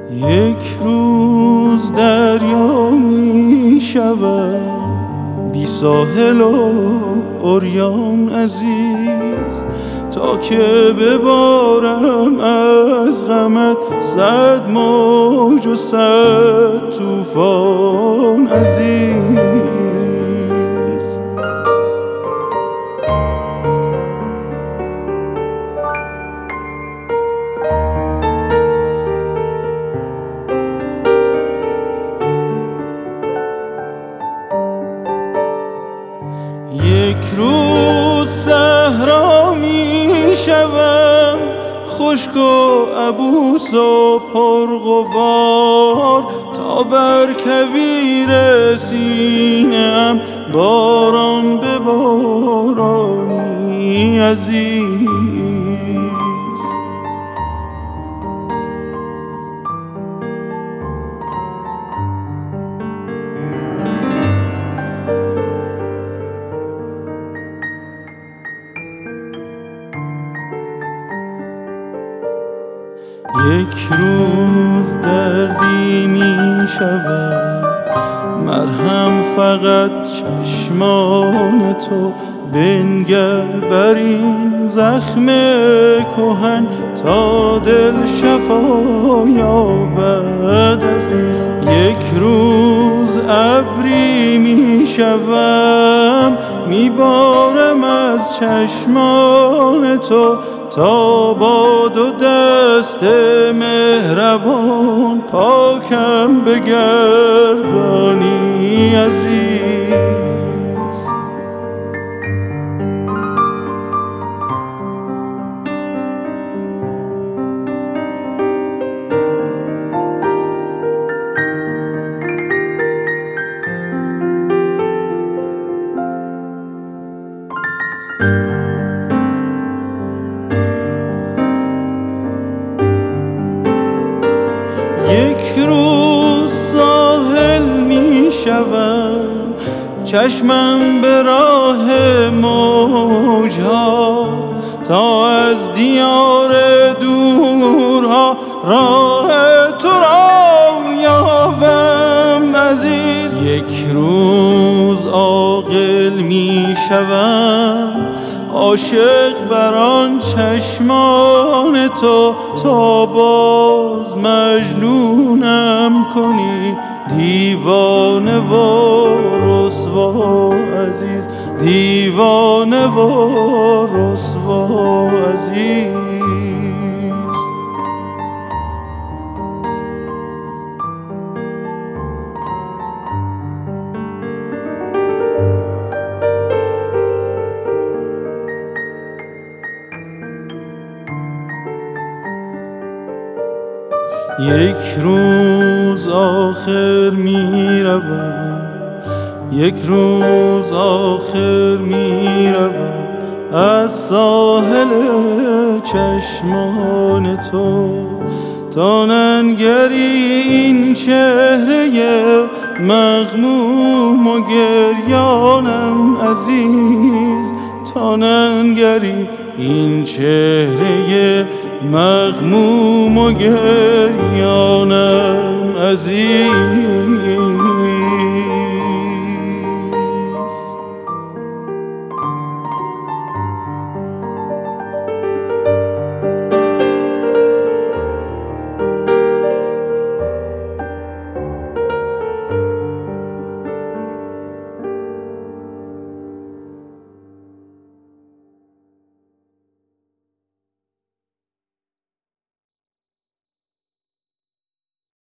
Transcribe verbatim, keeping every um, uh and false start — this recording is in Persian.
یک روز دریا می شود بی ساحل و عریان عزیز، تا که ببارم از غمت صد موج و صد طوفان عزیز. یک روز صحرا می شوم خشک و عبوس و پرغبار، تا بر کویر سینه‌ام باران ببارانی عزیز. یک روز دردی می شود مرهم فقط چشمان تو، بنگر بر این زخم کهن تا دل شفا یابد عزیز. یک روز ابری می شوم می بارم از چشمان تو، تا با دو دست مهربان پاکم بگردانی عزیز. یک روز ساحل می شوم چشمم به راه موجها، تا از دیار دورها راه تو را یابم عزیز. یک روز عاقل می شوم عاشق بر آن چشمان تو، تا باز مجنونم کنی دیوانه و رسوا عزیز، دیوانه و رسوا عزیز. یک روز آخر می روم، یک روز آخر می روم از ساحل چشمان تو، تا ننگری این چهره مغموم و گریانم عزیز، تا ننگری این چهره مغموم و گریانم عزیز.